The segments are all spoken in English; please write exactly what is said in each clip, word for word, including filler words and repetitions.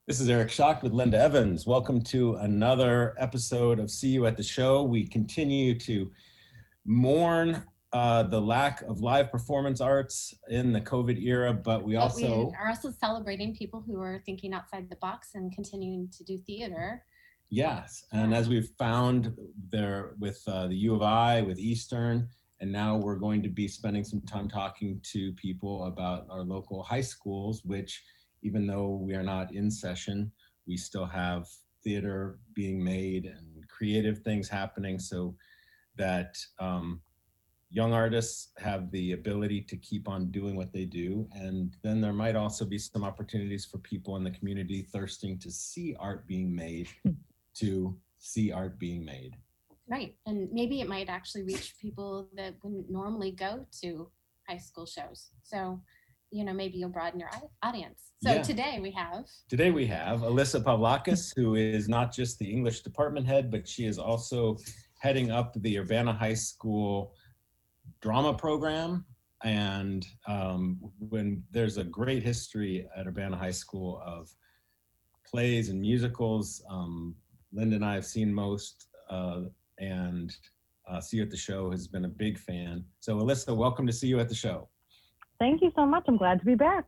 This is Eric Schock with Linda Evans. Welcome to another episode of See You at the Show. We continue to mourn uh, the lack of live performance arts in the COVID era, but we but also we are also celebrating people who are thinking outside the box and continuing to do theater. Yes, and as we've found there with uh, the U of I, with Eastern, and now we're going to be spending some time talking to people about our local high schools, which even though we are not in session, we still have theater being made and creative things happening so that um, young artists have the ability to keep on doing what they do. And then there might also be some opportunities for people in the community thirsting to see art being made, to see art being made. Right, and maybe it might actually reach people that wouldn't normally go to high school shows. So, you know, maybe you'll broaden your audience. So Yeah. today we have... Today we have Alyssa Pavlakis, who is not just the English department head, but she is also heading up the Urbana High School drama program. And um, when there's a great history at Urbana High School of plays and musicals, um, Linda and I have seen most, uh, and uh, See You at the Show has been a big fan. So Alyssa, welcome to See You at the Show. Thank you so much. I'm glad to be back.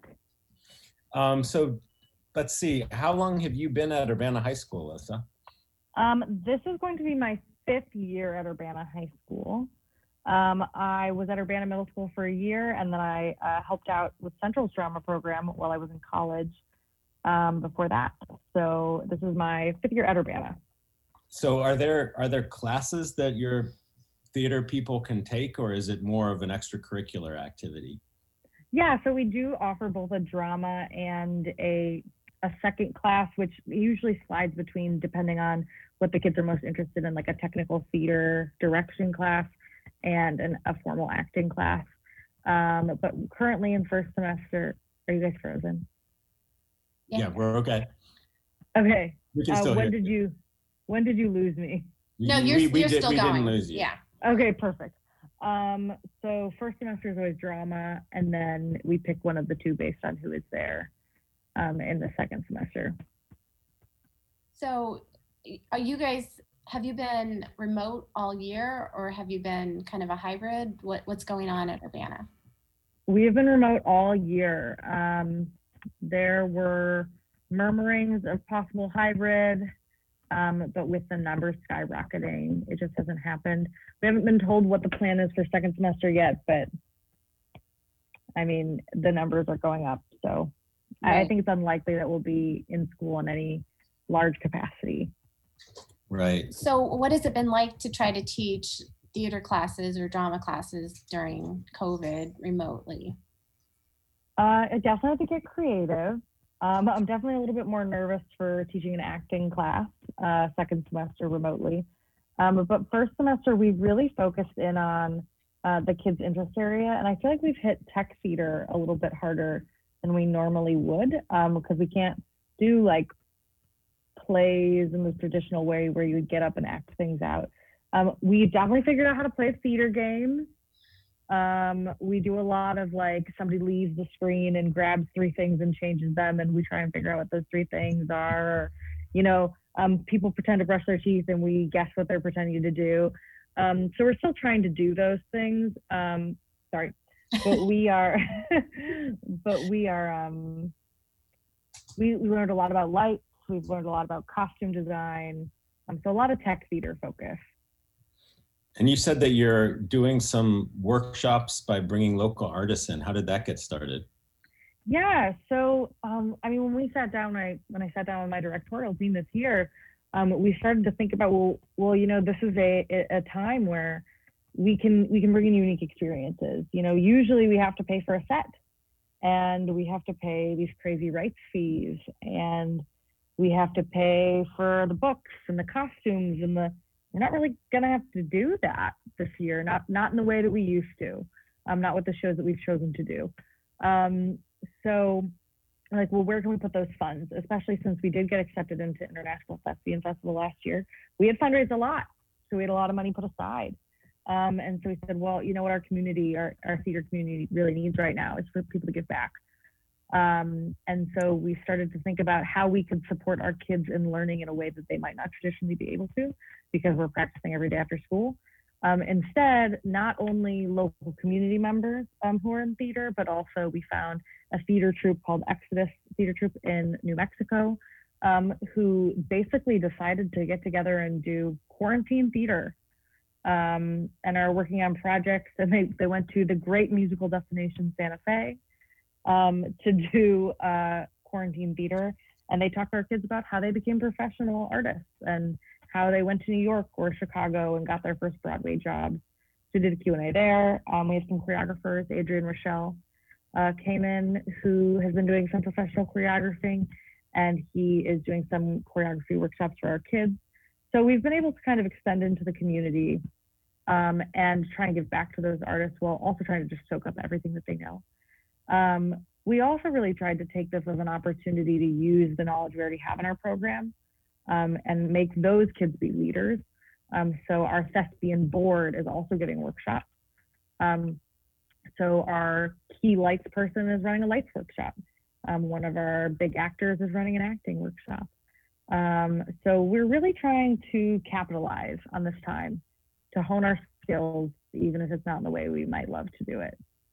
Um, so let's see, how long have you been at Urbana High School, Alyssa? Um, this is going to be my fifth year at Urbana High School. Um, I was at Urbana Middle School for a year, and then I uh, helped out with Central's drama program while I was in college um, before that. So this is my fifth year at Urbana. So are there are there classes that your theater people can take, or is it more of an extracurricular activity? Yeah, so we do offer both a drama and a a second class, which usually slides between depending on what the kids are most interested in, like a technical theater direction class and an, a formal acting class. Um, but currently in first semester, are you guys frozen? Yeah, yeah we're okay. Okay. We can uh, still when hear did you. you when did you lose me? No, you're, we, we you're did, still we going. Didn't lose you. Yeah. Okay, perfect. Um, so first semester is always drama, and then we pick one of the two based on who is there um, in the second semester. So are you guys, have you been remote all year, or have you been kind of a hybrid? What, what's going on at Urbana? We have been remote all year. Um, there were murmurings of possible hybrid, um, but with the numbers skyrocketing, it just hasn't happened. We haven't been told what the plan is for second semester yet, but I mean, the numbers are going up. So right. I think it's unlikely that we'll be in school in any large capacity. Right. So what has it been like to try to teach theater classes or drama classes during COVID remotely? Uh, I definitely have to get creative. Um, I'm definitely a little bit more nervous for teaching an acting class uh, second semester remotely. Um, but first semester, we really focused in on uh, the kids' interest area. And I feel like we've hit tech theater a little bit harder than we normally would um, because we can't do like plays in the traditional way where you would get up and act things out. Um, we definitely figured out how to play theater games. Um, we do a lot of like somebody leaves the screen and grabs three things and changes them, and we try and figure out what those three things are. Or, you know, um, people pretend to brush their teeth and we guess what they're pretending to do. Um, so we're still trying to do those things. Um, sorry, but we are, but we are, um, we, we learned a lot about lights. We've learned a lot about costume design. Um, so a lot of tech theater focus. And you said that you're doing some workshops by bringing local artists in. How did that get started? Yeah, so um, I mean, when we sat down, I when I sat down with my directorial team this year, um, we started to think about well, well, you know, this is a a time where we can we can bring in unique experiences. You know, usually we have to pay for a set, and we have to pay these crazy rights fees, and we have to pay for the books and the costumes and the. We're not really gonna have to do that this year, not not in the way that we used to, um, not with the shows that we've chosen to do. Um, so, like, well, where can we put those funds? Especially since we did get accepted into International Thespian Festival last year, we had fundraised a lot, so we had a lot of money put aside. Um, and so we said, well, you know what, our community, our our theater community really needs right now is for people to give back. Um, and so we started to think about how we could support our kids in learning in a way that they might not traditionally be able to because we're practicing every day after school. Um, instead, not only local community members um, who are in theater, but also we found a theater troupe called Exodus Theater Troupe in New Mexico, um, who basically decided to get together and do quarantine theater um, and are working on projects. And they, they went to the great musical destination Santa Fe um, to do uh, quarantine theater. And they talked to our kids about how they became professional artists and how they went to New York or Chicago and got their first Broadway jobs. So we did a Q and A there. Um, we have some choreographers, Adrian Rochelle uh, came in, who has been doing some professional choreographing, and he is doing some choreography workshops for our kids. So we've been able to kind of extend into the community um, and try and give back to those artists while also trying to just soak up everything that they know. Um, we also really tried to take this as an opportunity to use the knowledge we already have in our program um, and make those kids be leaders. Um, so our thespian board is also getting workshops. Um, so our key lights person is running a lights workshop. Um, one of our big actors is running an acting workshop. Um, so we're really trying to capitalize on this time to hone our skills, even if it's not in the way we might love to do it.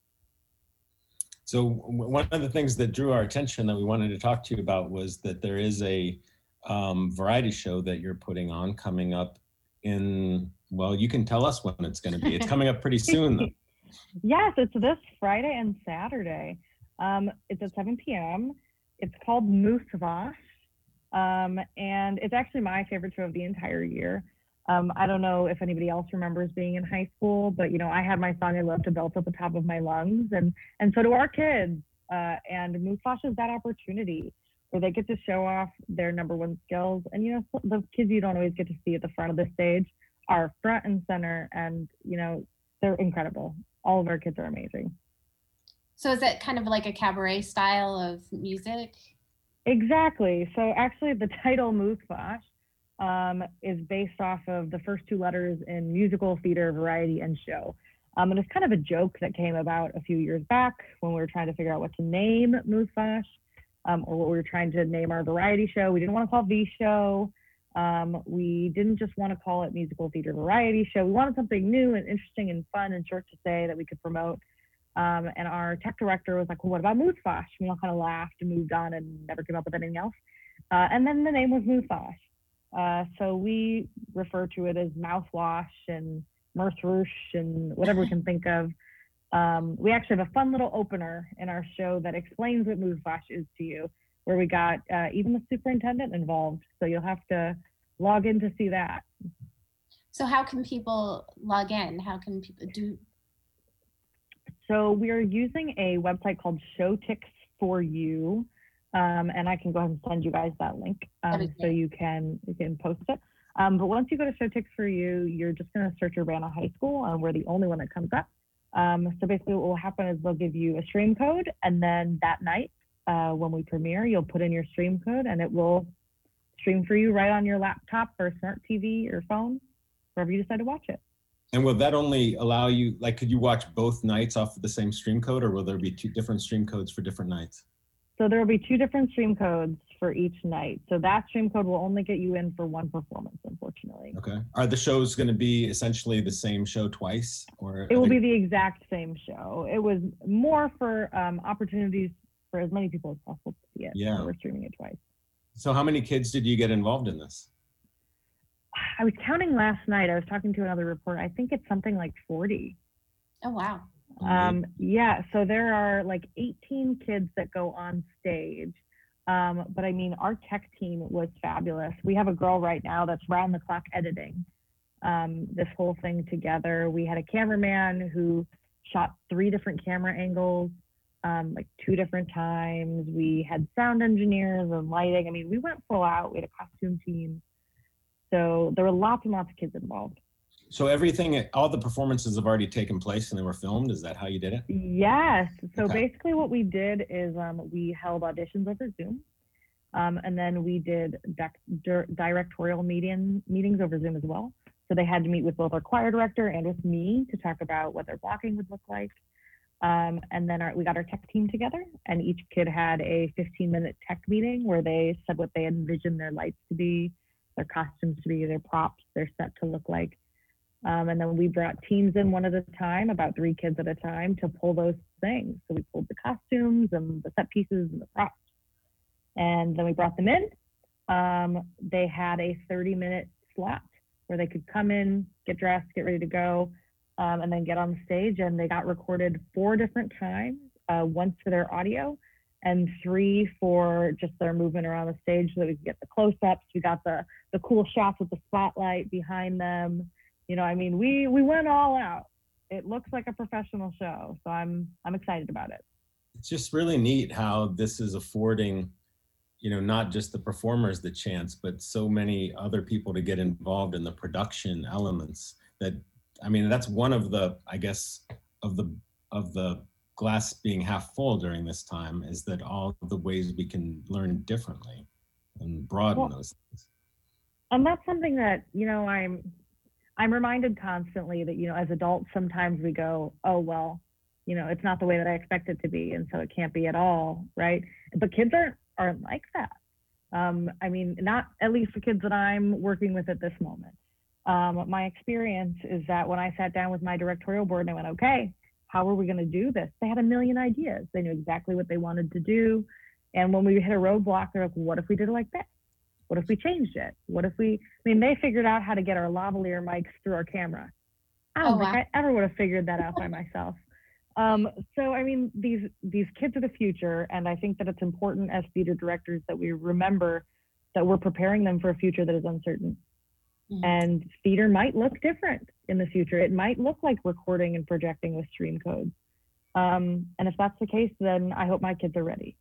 So one of the things that drew our attention that we wanted to talk to you about was that there is a um, variety show that you're putting on coming up in, well, you can tell us when it's going to be. It's coming up pretty soon, though. Yes, it's this Friday and Saturday. Um, it's at seven p m It's called Moose Vash, um, and it's actually my favorite show of the entire year. Um, I don't know if anybody else remembers being in high school, but you know, I had my song I love to belt at the top of my lungs, and and so do our kids. Uh, and Moose Vash is that opportunity where they get to show off their number one skills. And you know, the kids you don't always get to see at the front of the stage are front and center, and you know, they're incredible. All of our kids are amazing. So is it kind of like a cabaret style of music? Exactly. So actually the title Moose Vash um, is based off of the first two letters in musical, theater, variety, and show. Um, and it's kind of a joke that came about a few years back when we were trying to figure out what to name Moose Vash, um, or what we were trying to name our variety show. We didn't want to call it V Show. Um, we didn't just want to call it musical, theater, variety show. We wanted something new and interesting and fun and short to say that we could promote. Um, and our tech director was like, well, what about Moose Vash? We all kind of laughed and moved on and never came up with anything else. Uh, and then the name was Moose Vash. Uh, so we refer to it as mouthwash and mirth rouge and whatever we can think of. Um, we actually have a fun little opener in our show that explains what Moose Vash is to you, where we got uh, even the superintendent involved. So you'll have to log in to see that. So how can people log in? How can people do? So we are using a website called Showtix for You, um, and I can go ahead and send you guys that link um, so you can you can post it. Um, but once you go to Showtix for You, you're just going to search Urbana High School, and we're the only one that comes up. Um, so basically, what will happen is they'll give you a stream code, and then that night uh, when we premiere, you'll put in your stream code, and it will stream for you right on your laptop or smart T V or phone, wherever you decide to watch it. And will that only allow you, like, could you watch both nights off of the same stream code, or will there be two different stream codes for different nights? So there will be two different stream codes for each night. So that stream code will only get you in for one performance, unfortunately. Okay. Are the shows going to be essentially the same show twice, or? It will be the exact same show. It was more for um, opportunities for as many people as possible to see it. Yeah. So we're streaming it twice. So how many kids did you get involved in this? I was counting last night. I was talking to another reporter. I think it's something like forty. Oh, wow. Um, yeah, so there are like eighteen kids that go on stage. Um, but I mean, our tech team was fabulous. We have a girl right now that's round the clock editing um, this whole thing together. We had a cameraman who shot three different camera angles, um, like two different times. We had sound engineers and lighting. I mean, we went full out. We had a costume team. So there were lots and lots of kids involved. So everything, all the performances have already taken place and they were filmed. Is that how you did it? Yes. So Okay. basically what we did is um, we held auditions over Zoom. Um, and then we did dec- dir- directorial meeting, meetings over Zoom as well. So they had to meet with both our choir director and with me to talk about what their blocking would look like. Um, and then our, we got our tech team together, and each kid had a fifteen minute tech meeting where they said what they envisioned their lights to be, their costumes to be, their props, their set to look like. Um, and then we brought teams in one at a time, about three kids at a time, to pull those things. So we pulled the costumes and the set pieces and the props. And then we brought them in. Um, they had a thirty minute slot where they could come in, get dressed, get ready to go, um, and then get on the stage. And they got recorded four different times, uh, once for their audio and three for just their movement around the stage so that we could get the close-ups. We got the, the cool shots with the spotlight behind them. You know, I mean, we, we went all out. It looks like a professional show, so I'm, I'm excited about it. It's just really neat how this is affording, you know, not just the performers the chance, but so many other people to get involved in the production elements. That, I mean, that's one of the, I guess, of the of the glass being half full during this time, is that all the ways we can learn differently and broaden Well, those things. And that's something that, you know, I'm I'm reminded constantly that, you know, as adults, sometimes we go, oh, well, you know, it's not the way that I expect it to be, and so it can't be at all, right? But kids aren't aren't like that. Um, I mean, not at least the kids that I'm working with at this moment. Um, my experience is that when I sat down with my directorial board and I went, okay, how are we going to do this? They had a million ideas. They knew exactly what they wanted to do. And when we hit a roadblock, they're like, what if we did it like this? What if we changed it? What if we, I mean, they figured out how to get our lavalier mics through our camera. I don't Oh, think wow. I ever would have figured that out by myself. Um, so, I mean, these these kids are the future, and I think that it's important as theater directors that we remember that we're preparing them for a future that is uncertain. Mhm. And theater might look different in the future. It might look like recording and projecting with stream codes. Um, and if that's the case, then I hope my kids are ready.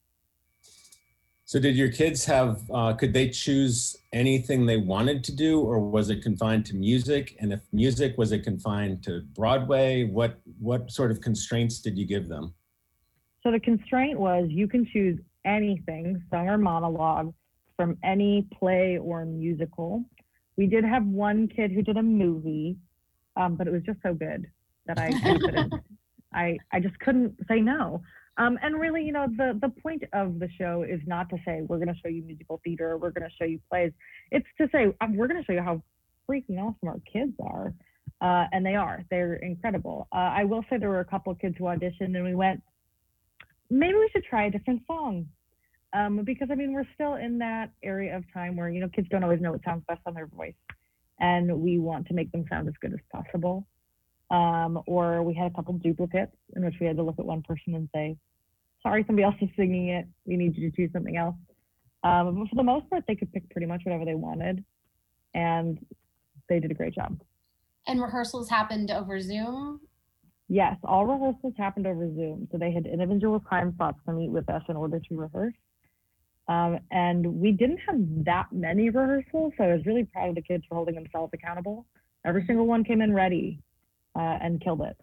So did your kids have, uh, could they choose anything they wanted to do, or was it confined to music? And if music, was it confined to Broadway? What, what sort of constraints did you give them? So the constraint was you can choose anything, song or monologue, from any play or musical. We did have one kid who did a movie, um, but it was just so good that I, I couldn't, I, I just couldn't say no. Um, and really, you know, the, the point of the show is not to say we're going to show you musical theater or we're going to show you plays. It's to say um, we're going to show you how freaking awesome our kids are. Uh, and they are. They're incredible. Uh, I will say there were a couple of kids who auditioned and we went, maybe we should try a different song. Um, because, I mean, we're still in that area of time where, you know, kids don't always know what sounds best on their voice. And we want to make them sound as good as possible. Um, or we had a couple duplicates in which we had to look at one person and say, sorry, somebody else is singing it. We need you to choose something else. Um, but for the most part, they could pick pretty much whatever they wanted. And they did a great job. And rehearsals happened over Zoom? Yes, all rehearsals happened over Zoom. So they had individual time slots to meet with us in order to rehearse. Um, and we didn't have that many rehearsals, so I was really proud of the kids for holding themselves accountable. Every single one came in ready uh, and killed it.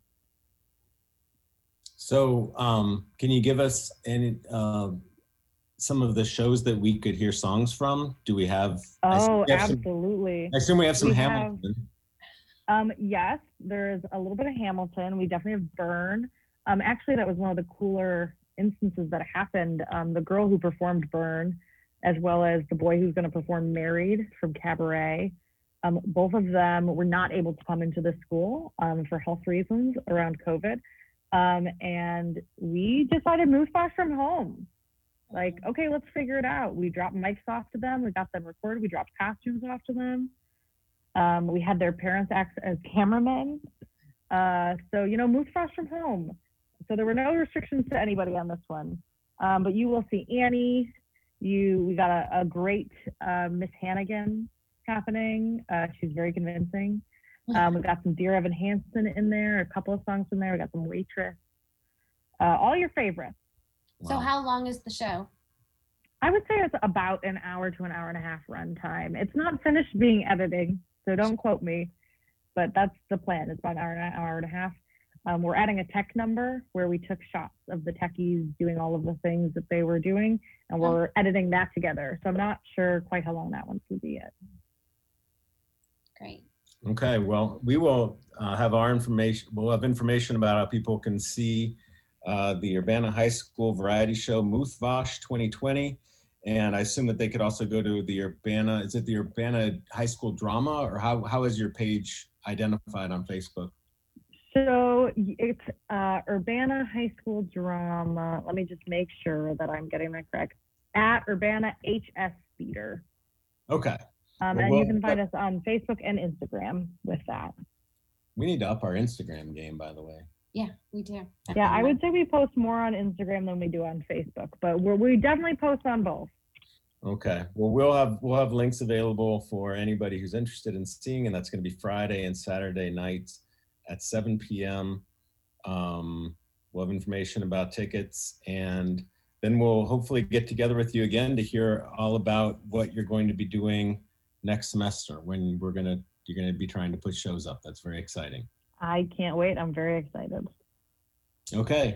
So um, can you give us any, uh, some of the shows that we could hear songs from? Do we have? I assume Oh, we have some- absolutely. I assume we have some We have- Hamilton. Um, yes, there's a little bit of Hamilton. We definitely have Burn. Um, actually, that was one of the cooler instances that happened. Um, the girl who performed Burn, as well as the boy who's going to perform Married from Cabaret, um, both of them were not able to come into the school um, for health reasons around COVID. Um, and we decided move far from home. Like, okay, let's figure it out. We dropped mics off to them. We got them recorded. We dropped costumes off to them. Um, we had their parents act as cameramen. Uh, so, you know, move far from home. So there were no restrictions to anybody on this one. Um, but you will see Annie. You, we got a, a great uh, Miss Hannigan happening. Uh, she's very convincing. Um, we got some Dear Evan Hansen in there, a couple of songs in there. We got some Waitress. Uh, all your favorites. So Wow. how long is the show? I would say it's about an hour to an hour and a half run time. It's not finished being editing, so don't quote me, but that's the plan. It's about an hour and an hour and a half. Um, we're adding a tech number where we took shots of the techies doing all of the things that they were doing, and we're editing that together. So I'm not sure quite how long that one's going to be yet. Great. Okay, well, we will uh, have our information, we'll have information about how people can see uh, the Urbana High School variety show Muthvash twenty twenty. And I assume that they could also go to the Urbana, is it the Urbana High School Drama, or how, how is your page identified on Facebook? So it's uh, Urbana High School Drama. Let me just make sure that I'm getting that correct. At Urbana H S Theater. Okay. Um, Well, and you well, can find us on Facebook and Instagram with that. We need to up our Instagram game, by the way. Yeah, we do. Yeah, I would say we post more on Instagram than we do on Facebook, but we're, we definitely post on both. Okay. Well, we'll have we'll have links available for anybody who's interested in seeing, and that's going to be Friday and Saturday nights at seven p m Um, we'll have information about tickets, and then we'll hopefully get together with you again to hear all about what you're going to be doing next semester when we're gonna you're gonna be trying to put shows up. That's very exciting. I can't wait. I'm very excited. Okay.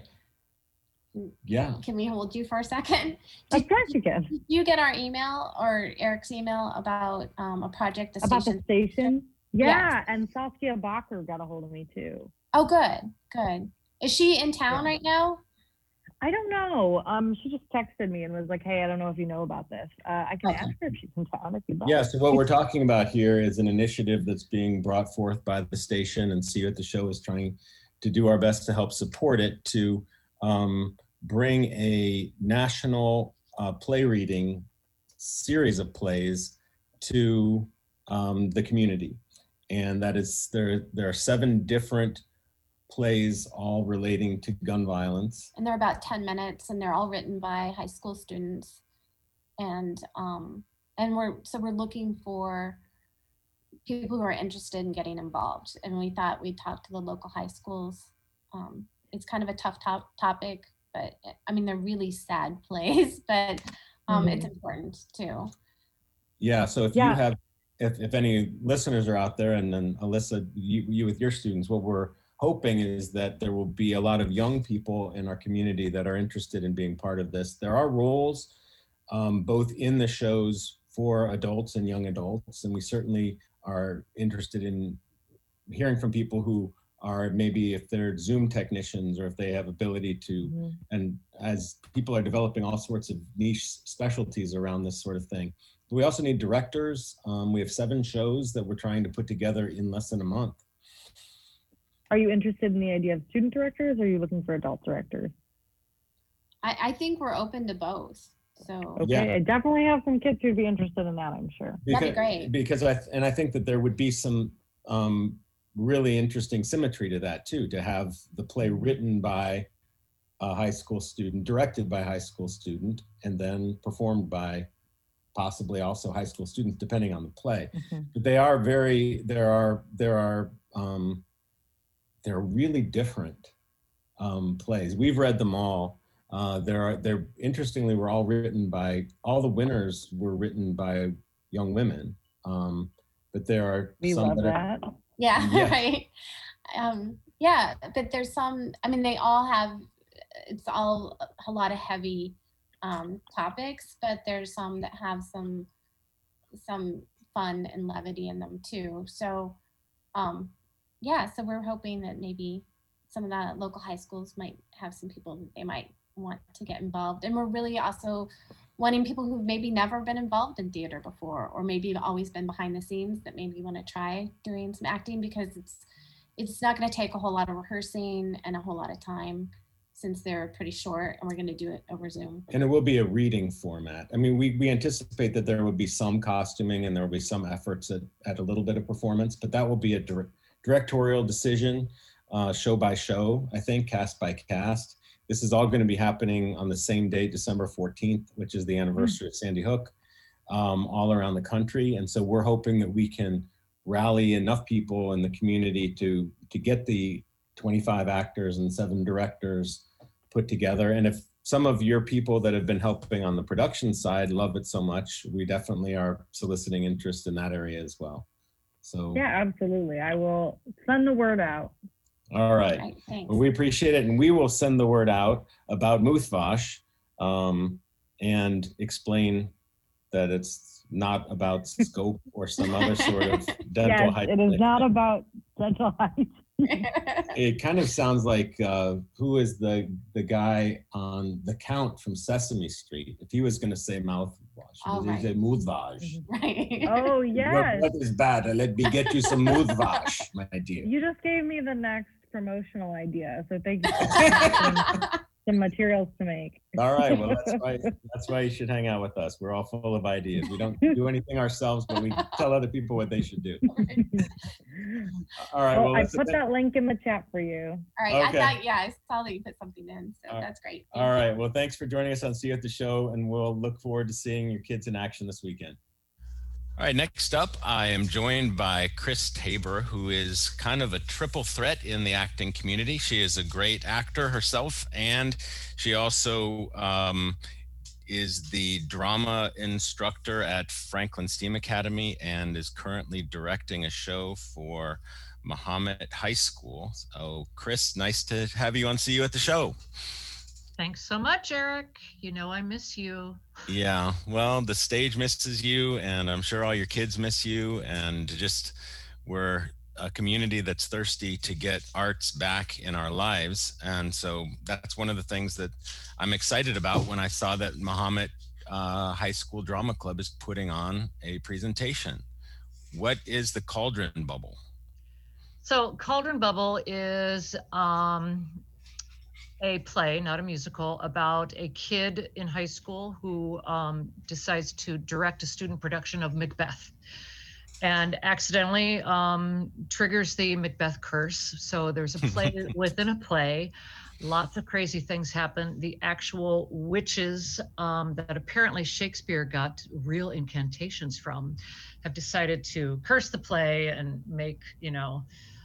Yeah. Can we hold you for a second? Of course you can. Did you get our email or Eric's email about um, a project? The About station? the station? Yeah, Yes. and Saskia Bacher got a hold of me too. Oh, good, good. Is she in town Yeah. right now? I don't know. Um, she just texted me and was like, "Hey, I don't know if you know about this. Uh, I can Okay. ask her if she's in town if you'd like." Yeah, so what we're talking about here is an initiative that's being brought forth by the station, and See What the Show is trying to do our best to help support it, to um, bring a national uh, play reading series of plays to um, the community. And that is, there, there are seven different plays all relating to gun violence. And they're about ten minutes, and they're all written by high school students. And um, and we're so we're looking for people who are interested in getting involved. And we thought we'd talk to the local high schools. Um, it's kind of a tough top topic, but I mean they're really sad plays, but um, it's important too. Yeah, so if Yeah. you have, if, if any listeners are out there, and then Alyssa, you, you with your students, what we're hoping is that there will be a lot of young people in our community that are interested in being part of this. There are roles um, both in the shows for adults and young adults, and we certainly are interested in hearing from people who are maybe, if they're Zoom technicians, or if they have ability to, Mhm. and as people are developing all sorts of niche specialties around this sort of thing. We also need directors. Um, we have seven shows that we're trying to put together in less than a month. Are you interested in the idea of student directors, or are you looking for adult directors? I, I think we're open to both. So Okay, Yeah. I definitely have some kids who'd be interested in that, I'm sure. That'd be Because- great. Because I, and I think that there would be some um, really interesting symmetry to that too, to have the play written by a high school student, directed by a high school student, and then performed by possibly also high school students, depending on the play. Mhm. But they are very, there are, there are, um, they're really different um, plays. We've read them all. Uh, there are, they're, interestingly, were all written by, all the winners were written by young women. Um, but there are We some love that are, that. yeah, Yeah. right. Um, yeah, but there's some, I mean, they all have, it's all a lot of heavy um, topics, but there's some that have some, some fun and levity in them too. So, um, yeah, so we're hoping that maybe some of the local high schools might have some people that they might want to get involved. And we're really also wanting people who've maybe never been involved in theater before, or maybe have always been behind the scenes, that maybe want to try doing some acting, because it's it's not going to take a whole lot of rehearsing and a whole lot of time, since they're pretty short, and we're going to do it over Zoom. and it will be a reading format. I mean, we, we anticipate that there will be some costuming and there will be some efforts at, at a little bit of performance, but that will be a dir- directorial decision, uh, show by show, I think, cast by cast. This is all going to be happening on the same day, December fourteenth, which is the anniversary of Sandy Hook, um, all around the country. And so we're hoping that we can rally enough people in the community to, to get the twenty-five actors and seven directors put together. And if some of your people that have been helping on the production side love it so much, we definitely are soliciting interest in that area as well. So, Yeah, absolutely. I will send the word out. all right. Right, thanks. Well, we appreciate it. And we will send the word out about Muthvash um, and explain that it's not about scope or some other sort of dental Yes, height. it is not about dental height. It kind of sounds like uh, who is the the guy on The Count from Sesame Street? If he was going to say mouthwash, Oh, he would say right. mouthwash. Right. Oh, Your yes. breath is bad. Let me get you some mouthwash, my dear. You just gave me the next promotional idea. So thank you. some, some materials to make. All right. Well, that's why that's why you should hang out with us. We're all full of ideas. We don't do anything ourselves, but we tell other people what they should do. All right. Well, Well, I listen, put that link in the chat for you. All right. Okay. I thought, yeah, I saw that you put something in, so All right. that's great. all right. Well, thanks for joining us on See You at the Show, and we'll look forward to seeing your kids in action this weekend. All right, next up, I am joined by Chris Tabor, who is kind of a triple threat in the acting community. She is a great actor herself, and she also um, is the drama instructor at Franklin STEAM Academy and is currently directing a show for Mahomet High School. So, Chris, nice to have you on See You at the Show. Thanks so much, Eric. You know I miss you. Yeah, well, the stage misses you, and I'm sure all your kids miss you, and just we're a community that's thirsty to get arts back in our lives. And so that's one of the things that I'm excited about when I saw that Mahomet uh, High School Drama Club is putting on a presentation. What is the Cauldron Bubble? So Cauldron Bubble is um, a play, not a musical, about a kid in high school who um, decides to direct a student production of Macbeth and accidentally um, triggers the Macbeth curse. So there's a play within a play. Lots of crazy things happen. The actual witches um, that apparently Shakespeare got real incantations from have decided to curse the play and make, you know,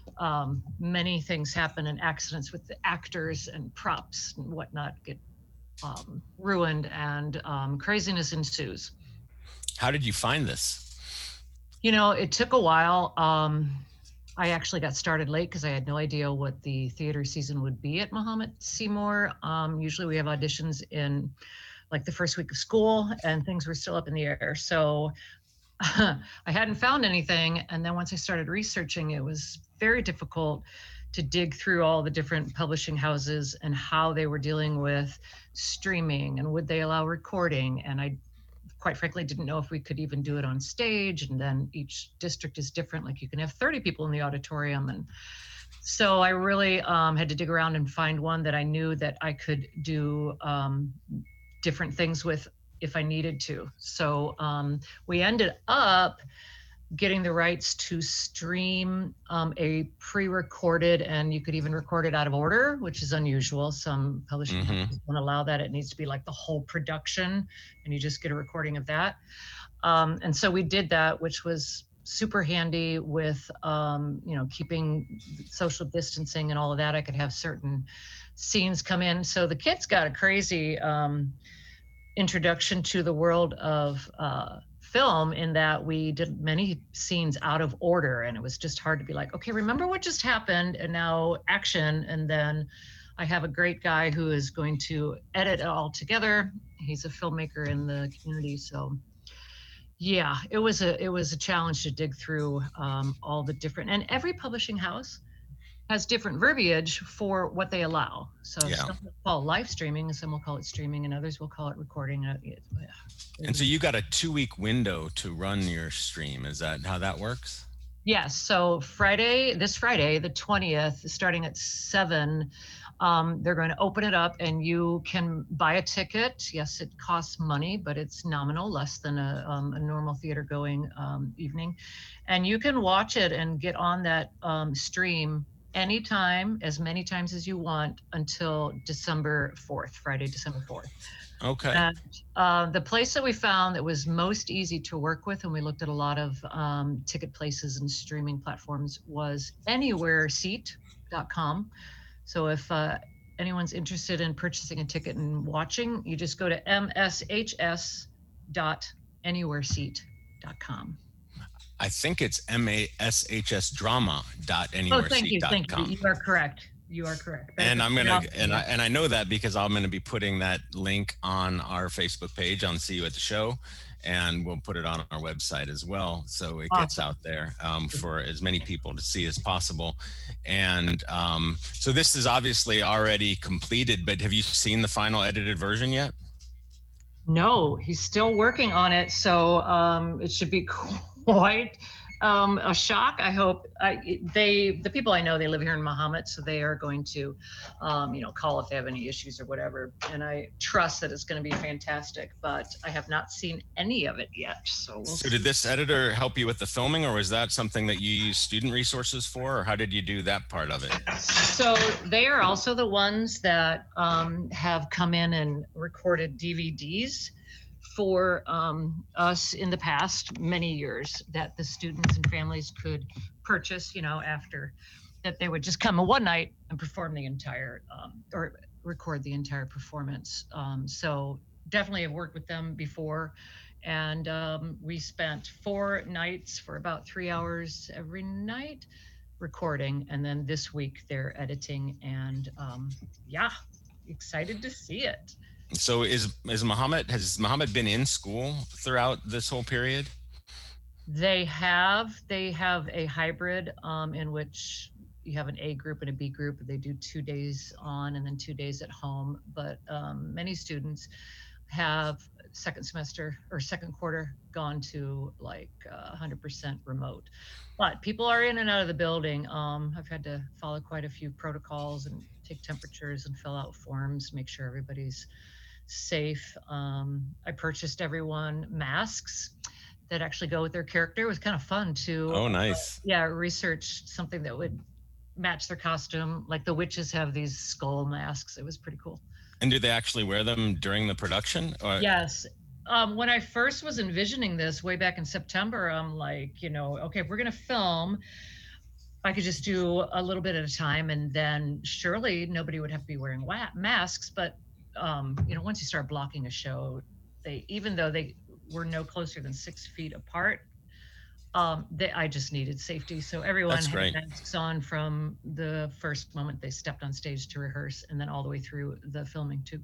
um, many things happen, and accidents with the actors and props and whatnot get um, ruined, and um, craziness ensues. How did you find this? You know, it took a while. Um, I actually got started late because I had no idea what the theater season would be at Mahomet Seymour. Um, usually we have auditions in like the first week of school, and things were still up in the air. So I hadn't found anything. And then once I started researching, it was very difficult to dig through all the different publishing houses and how they were dealing with streaming and would they allow recording. And I quite frankly didn't know if we could even do it on stage. And then each district is different. Like you can have thirty people in the auditorium. And so I really um, had to dig around and find one that I knew that I could do um, different things with if I needed to. So um, we ended up getting the rights to stream um, a pre-recorded, and you could even record it out of order, which is unusual. Some publishing Mhm. houses won't allow that. It needs to be like the whole production, and you just get a recording of that. Um, and so we did that, which was super handy with, um, you know, keeping social distancing and all of that. I could have certain scenes come in. So the kids got a crazy um, introduction to the world of uh, film, in that we did many scenes out of order, and it was just hard to be like, okay, remember what just happened, and now action. And then I have a great guy who is going to edit it all together. He's a filmmaker in the community, so yeah, it was a it was a challenge to dig through um, all the different, and every publishing house has different verbiage for what they allow. So Yeah. some will call live streaming, and some will call it streaming, and others will call it recording. Uh, it- yeah. And so you got a two week window to run your stream. Is that how that works? Yes. So Friday, this Friday, the twentieth, starting at seven, um, they're going to open it up, and you can buy a ticket. Yes, it costs money, but it's nominal, less than a, um, a normal theater going um, evening. And you can watch it and get on that um, stream anytime, as many times as you want, until December fourth, Friday, December fourth. Okay. And uh, the place that we found that was most easy to work with, and we looked at a lot of um, ticket places and streaming platforms, was anywhere seat dot com. So if uh, anyone's interested in purchasing a ticket and watching, you just go to m s h s dot anywhere seat dot com. I think it's M A S H S drama dot anywhere Oh, thank you, seat dot thank you. com. You are correct. You are correct. And I'm gonna Yeah. and I and I know that because I'm gonna be putting that link on our Facebook page on See You at the Show, and we'll put it on our website as well, so it gets Awesome. out there um, for as many people to see as possible. And um, so this is obviously already completed, but have you seen the final edited version yet? No, he's still working on it, so um, it should be quite um, a shock. I hope I, they, the people I know, they live here in Mahomet, so they are going to, um, you know, call if they have any issues or whatever. And I trust that it's going to be fantastic, but I have not seen any of it yet. So, we'll So did this editor help you with the filming, or was that something that you use student resources for, or how did you do that part of it? So they are also the ones that um, have come in and recorded D V Ds for um, us in the past many years that the students and families could purchase, you know, after that they would just come a one night and perform the entire um, or record the entire performance. Um, so definitely have worked with them before. And um, we spent four nights for about three hours every night recording. And then this week they're editing, and um, yeah, excited to see it. So is is Mahomet has Mahomet been in school throughout this whole period? They have they have a hybrid um, in which you have an A group and a B group. They do two days on and then two days at home. But um, many students have second semester or second quarter gone to like uh, one hundred percent remote. But people are in and out of the building. Um, I've had to follow quite a few protocols and take temperatures and fill out forms, make sure everybody's safe. Um, I purchased everyone masks that actually go with their character. It was kind of fun to, Oh, nice. uh, yeah, research something that would match their costume. Like the witches have these skull masks. It was pretty cool. And do they actually wear them during the production? Or? Yes. Um, when I first was envisioning this way back in September, I'm like, you know, okay, if we're going to film, I could just do a little bit at a time, and then surely nobody would have to be wearing wa- masks. But um, you know, once you start blocking a show, they, even though they were no closer than six feet apart, um, they, I just needed safety. So everyone That's had great. masks on from the first moment they stepped on stage to rehearse, and then all the way through the filming too.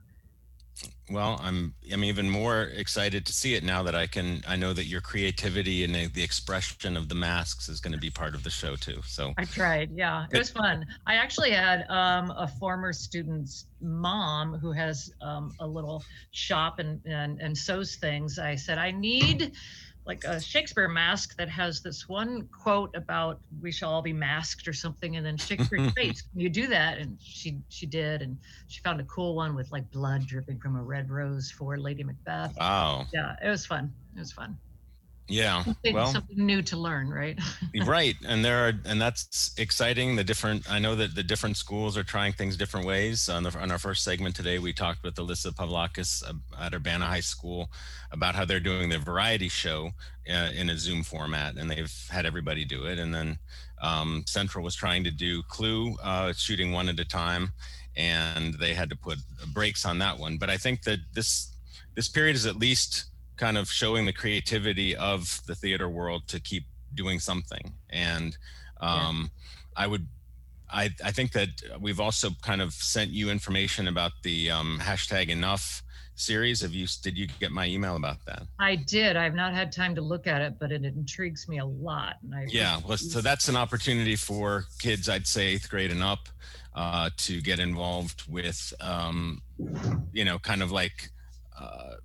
Well, I'm I'm even more excited to see it now that I can. I know that your creativity and the, the expression of the masks is going to be part of the show too. So I tried. Yeah, it was fun. I actually had um, a former student's mom who has um, a little shop and, and and sews things. I said, I need like a Shakespeare mask that has this one quote about "we shall all be masked" or something, and then Shakespeare's face. Can you do that? And she she did, and she found a cool one with like blood dripping from a red rose for Lady Macbeth. wow, Yeah, it was fun. It was fun. yeah. Something, Well, something new to learn, right? right, and there are, and that's exciting. The different, I know that the different schools are trying things different ways. On the on our first segment today, we talked with Alyssa Pavlakis at Urbana High School about how they're doing their variety show uh, in a Zoom format, and they've had everybody do it. And then um, Central was trying to do Clue, uh, shooting one at a time, and they had to put brakes on that one. But I think that this this period is at least kind of showing the creativity of the theater world to keep doing something. And um, yeah. I would, I, I think that we've also kind of sent you information about the um, hashtag enough series. Have you, did you get my email about that? I did. I've not had time to look at it, but it intrigues me a lot. And I yeah, well, so that's an opportunity for kids, I'd say eighth grade and up, uh, to get involved with, um, you know, kind of like, uh,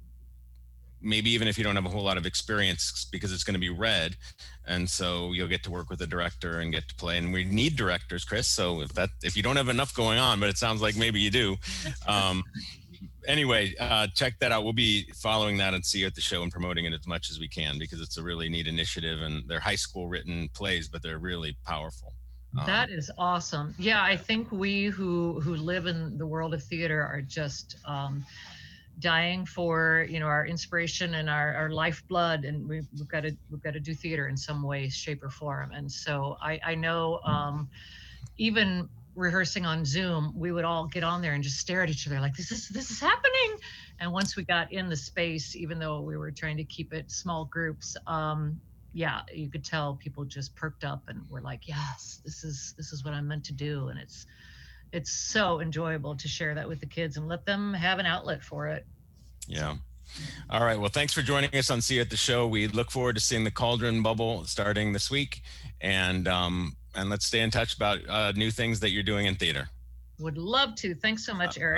maybe even if you don't have a whole lot of experience, because it's going to be read. And so you'll get to work with the director and get to play. And we need directors, Chris. So if that, if you don't have enough going on, but it sounds like maybe you do. Um, anyway, uh, check that out. We'll be following that and see you at the show and promoting it as much as we can, because it's a really neat initiative, and they're high school written plays, but they're really powerful. Um, that is awesome. Yeah, I think we who who live in the world of theater are just um, dying for, you know, our inspiration and our, our lifeblood, and we've, we've got to we've got to do theater in some way, shape, or form. And so I I know um, even rehearsing on Zoom, we would all get on there and just stare at each other like, this is this is happening. And once we got in the space, even though we were trying to keep it small groups, um, yeah, you could tell people just perked up and were like, yes, this is this is what I'm meant to do. And it's it's so enjoyable to share that with the kids and let them have an outlet for it. Yeah. All right. Well, thanks for joining us on See You at the Show. We look forward to seeing the Cauldron Bubble starting this week, and um, and let's stay in touch about uh, new things that you're doing in theater. Would love to. Thanks so much, Eric.